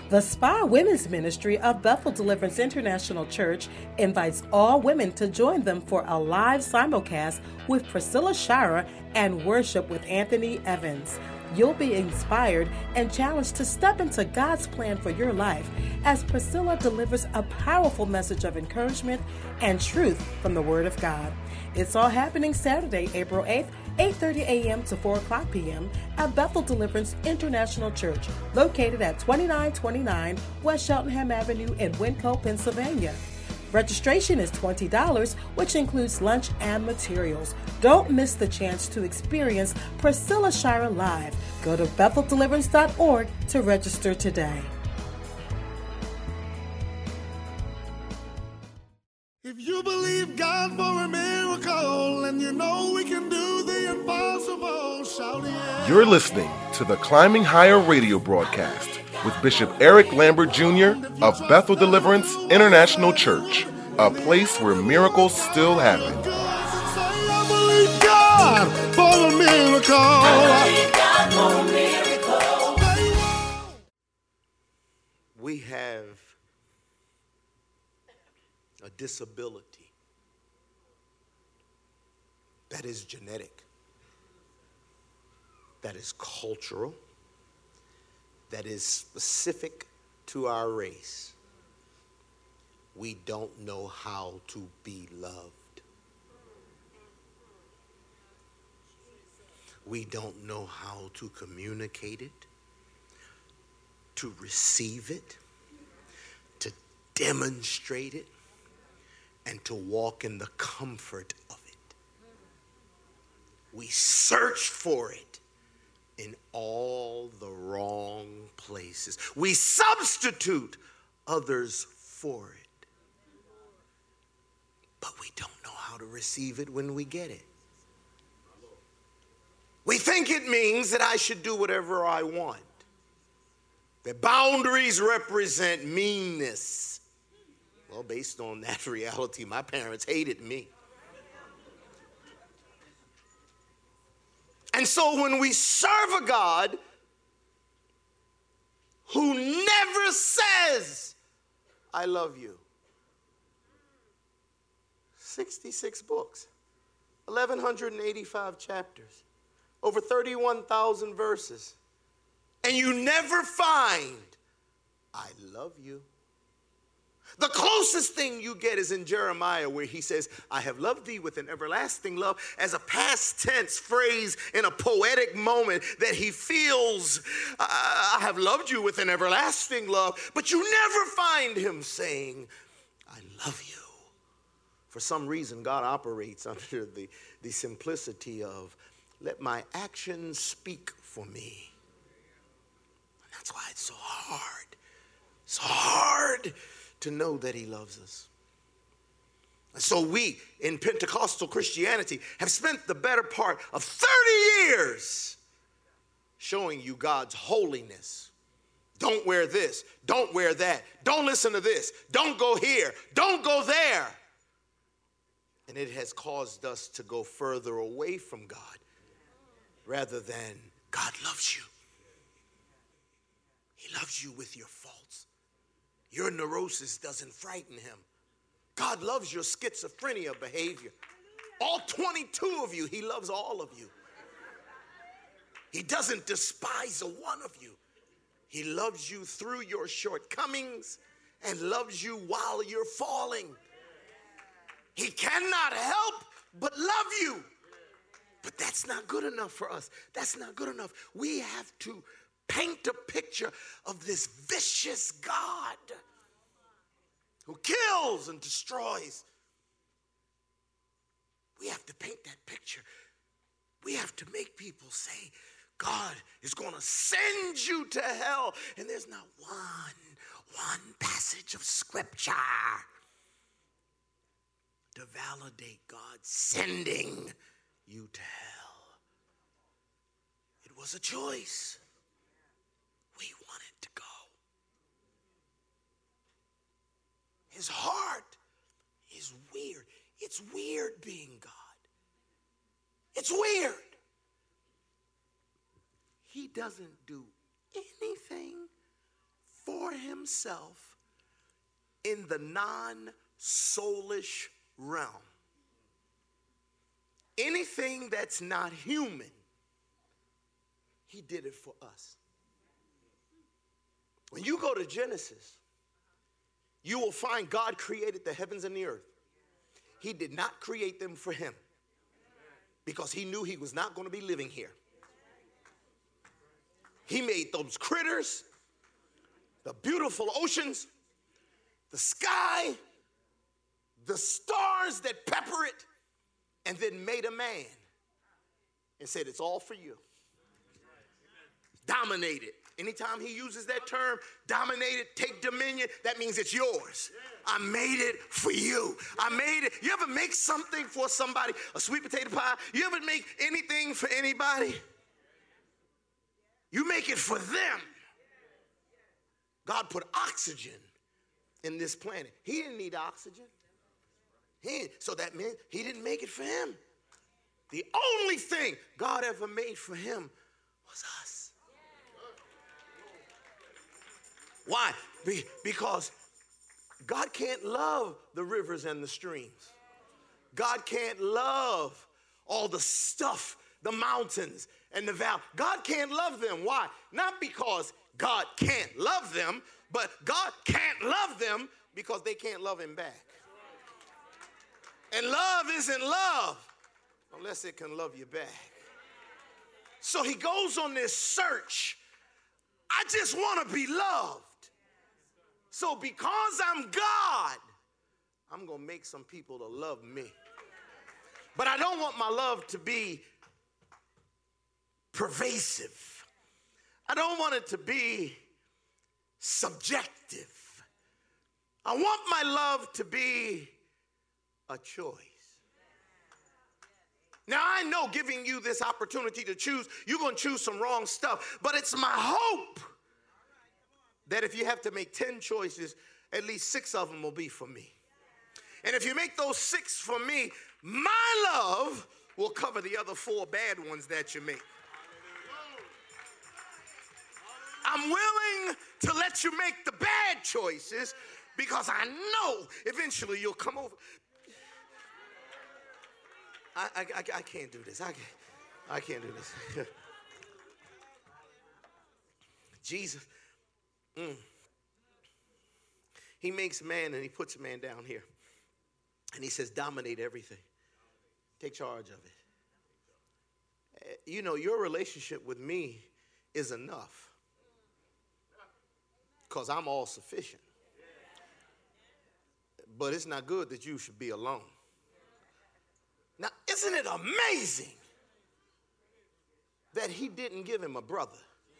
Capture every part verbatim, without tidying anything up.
The Spa Women's Ministry of Bethel Deliverance International Church invites all women to join them for a live simulcast with Priscilla Shirer and worship with Anthony Evans. You'll be inspired and challenged to step into God's plan for your life as Priscilla delivers a powerful message of encouragement and truth from the Word of God. It's all happening Saturday, April eighth, eight thirty a.m. to four o'clock p.m. at Bethel Deliverance International Church, located at twenty-nine twenty-nine West Cheltenham Avenue in Winco, Pennsylvania. Registration is twenty dollars, which includes lunch and materials. Don't miss the chance to experience Priscilla Shirer live. Go to bethel deliverance dot org to register today. If you believe God for a miracle and you know we can do the impossible, shout it. You're listening to the Climbing Higher radio broadcast with Bishop Eric Lambert Junior of Bethel Deliverance International Church, a place where miracles still happen. I believe God for a miracle. I believe God for a miracle. We have a disability that is genetic, that is cultural, that is specific to our race. We don't know how to be loved. We don't know how to communicate it, to receive it, to demonstrate it, and to walk in the comfort of it. We search for it in all the wrong places. We substitute others for it. But we don't know how to receive it when we get it. We think it means that I should do whatever I want. That boundaries represent meanness. Well, based on that reality, my parents hated me. And so when we serve a God who never says, I love you. sixty-six books, one thousand one hundred eighty-five chapters, over thirty-one thousand verses. And you never find, I love you. The closest thing you get is in Jeremiah, where he says, I have loved thee with an everlasting love, as a past tense phrase in a poetic moment that he feels, I have loved you with an everlasting love. But you never find him saying, I love you. For some reason, God operates under the, the simplicity of, let my actions speak for me. And that's why it's so hard. It's hard to know that he loves us. And so we, in Pentecostal Christianity, have spent the better part of thirty years showing you God's holiness. Don't wear this. Don't wear that. Don't listen to this. Don't go here. Don't go there. And it has caused us to go further away from God rather than God loves you. He loves you with your faults. Your neurosis doesn't frighten him. God loves your schizophrenia behavior. All twenty-two of you, he loves all of you. He doesn't despise a one of you. He loves you through your shortcomings and loves you while you're falling. He cannot help but love you. But that's not good enough for us. That's not good enough. We have to paint a picture of this vicious God who kills and destroys. We have to paint that picture. We have to make people say, God is going to send you to hell. And there's not one, one passage of scripture to validate God sending you to hell. It was a choice. We wanted to go. His heart is weird. It's weird being God. It's weird. He doesn't do anything for himself in the non-soulish realm. Anything that's not human, he did it for us. When you go to Genesis, you will find God created the heavens and the earth. He did not create them for him because he knew he was not going to be living here. He made those critters, the beautiful oceans, the sky, the stars that pepper it, and then made a man and said, it's all for you. Dominate it. Anytime he uses that term, dominate it, take dominion, that means it's yours. I made it for you. I made it. You ever make something for somebody, a sweet potato pie? You ever make anything for anybody? You make it for them. God put oxygen in this planet. He didn't need oxygen. He, so that meant he didn't make it for him. The only thing God ever made for him was us. Why? Be, because God can't love the rivers and the streams. God can't love all the stuff, the mountains and the valley. God can't love them. Why? Not because God can't love them, but God can't love them because they can't love him back. And love isn't love unless it can love you back. So he goes on this search. I just want to be loved. So because I'm God, I'm going to make some people to love me. But I don't want my love to be pervasive. I don't want it to be subjective. I want my love to be a choice. Now, I know giving you this opportunity to choose, you're going to choose some wrong stuff, but it's my hope that if you have to make ten choices, at least six of them will be for me. And if you make those six for me, my love will cover the other four bad ones that you make. I'm willing to let you make the bad choices because I know eventually you'll come over. I, I, I, I can't do this. I can't, I can't do this. Jesus, mm. He makes man and he puts man down here. And he says, dominate everything. Take charge of it. You know, your relationship with me is enough because I'm all sufficient. But it's not good that you should be alone. Now, isn't it amazing that he didn't give him a brother?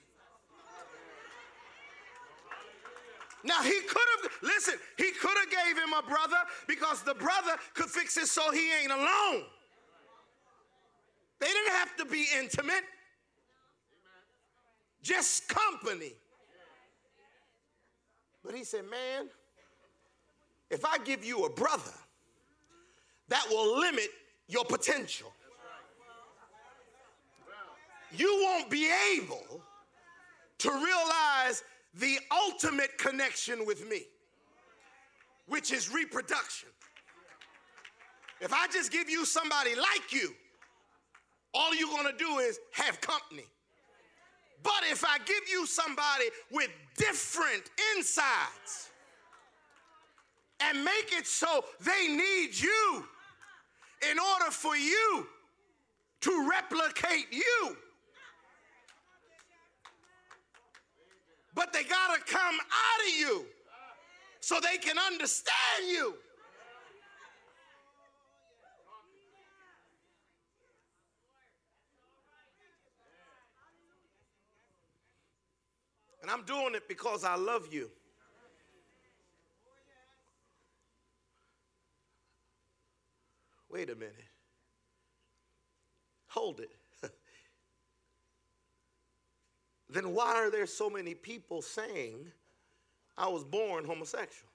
Now, he could have, listen, he could have gave him a brother because the brother could fix it so he ain't alone. They didn't have to be intimate, just company. But he said, man, if I give you a brother, that will limit your potential. You won't be able to realize the ultimate connection with me, which is reproduction. If I just give you somebody like you, all you're going to do is have company. But if I give you somebody with different insides and make it so they need you in order for you to replicate you, but they got to come out of you so they can understand you. And I'm doing it because I love you. Wait a minute. Hold it. Then why are there so many people saying I was born homosexual?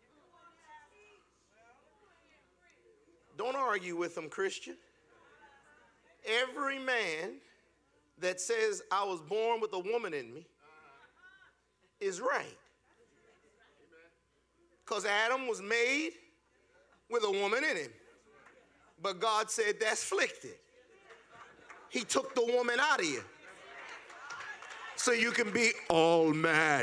Don't argue with them, Christian. Every man that says I was born with a woman in me is right. Because Adam was made with a woman in him. But God said, that's afflicted. He took the woman out of you so you can be all man.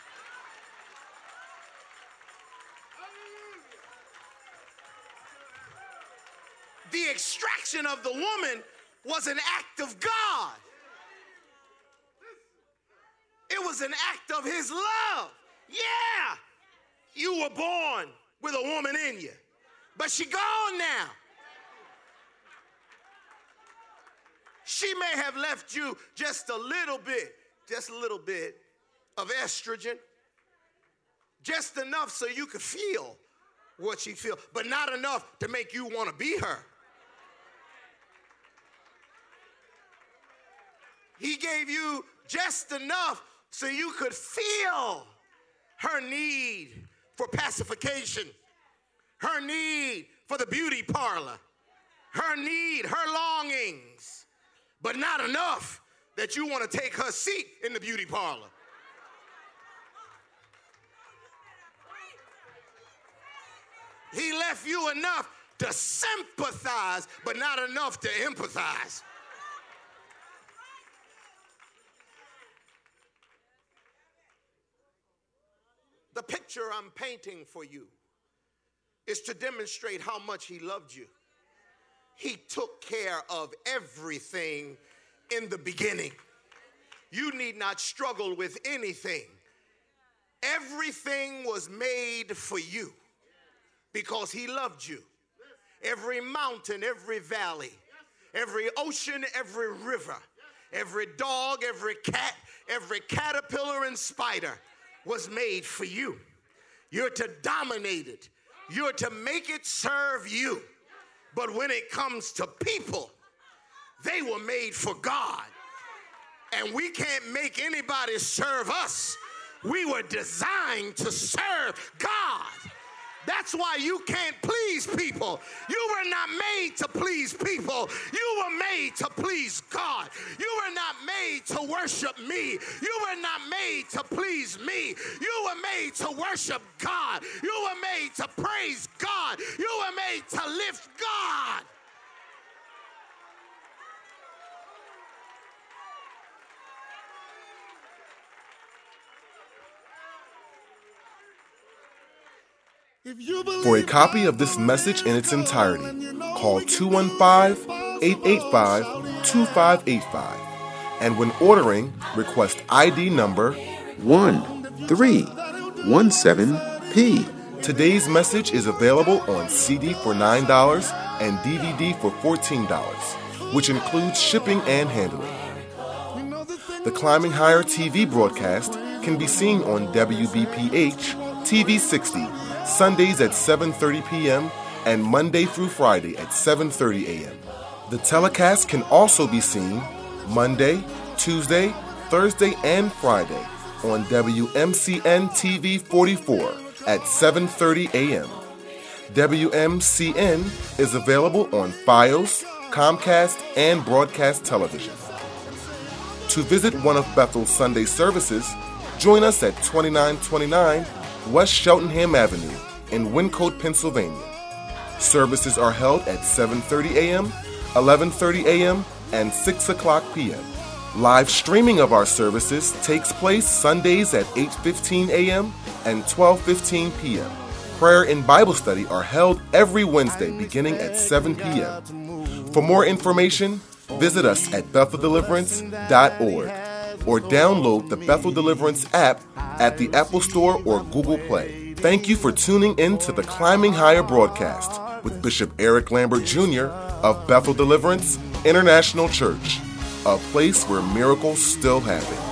The extraction of the woman was an act of God. It was an act of his love. Yeah, you were born with a woman in you, but she gone now. She may have left you just a little bit, just a little bit of estrogen, just enough so you could feel what she feels, but not enough to make you want to be her. He gave you just enough so you could feel her need for pacification, her need for the beauty parlor, her need, her longings, but not enough that you want to take her seat in the beauty parlor. He left you enough to sympathize, but not enough to empathize. The picture I'm painting for you is to demonstrate how much he loved you. He took care of everything in the beginning. You need not struggle with anything. Everything was made for you because he loved you. Every mountain, every valley, every ocean, every river, every dog, every cat, every caterpillar and spider was made for you. You're to dominate it. You're to make it serve you. But when it comes to people, they were made for God. And we can't make anybody serve us. We were designed to serve God. That's why you can't please people. You were not made to please people. You were made to please God. You were not made to worship me. You were not made to please me. You were made to worship God. You were made to praise God. You were made to lift God. For a copy of this message in its entirety, call two one five, eight eight five, two five eight five. And when ordering, request I D number one three one seven P. Today's message is available on C D for nine dollars and D V D for fourteen dollars, which includes shipping and handling. The Climbing Higher T V broadcast can be seen on W B P H T V sixty, Sundays at seven thirty p.m. and Monday through Friday at seven thirty a.m. The telecast can also be seen Monday, Tuesday, Thursday, and Friday on W M C N T V forty-four at seven thirty a.m. W M C N is available on Fios, Comcast, and Broadcast Television. To visit one of Bethel's Sunday services, join us at twenty-nine twenty-nine West Cheltenham Avenue in Wyncote, Pennsylvania. Services are held at seven thirty a.m., eleven thirty a.m., and six o'clock p.m. Live streaming of our services takes place Sundays at eight fifteen a.m. and twelve fifteen p.m. Prayer and Bible study are held every Wednesday beginning at seven p.m. For more information, visit us at bethel deliverance dot org or download the Bethel Deliverance app at the Apple Store or Google Play. Thank you for tuning in to the Climbing Higher broadcast with Bishop Eric Lambert Junior of Bethel Deliverance International Church, a place where miracles still happen.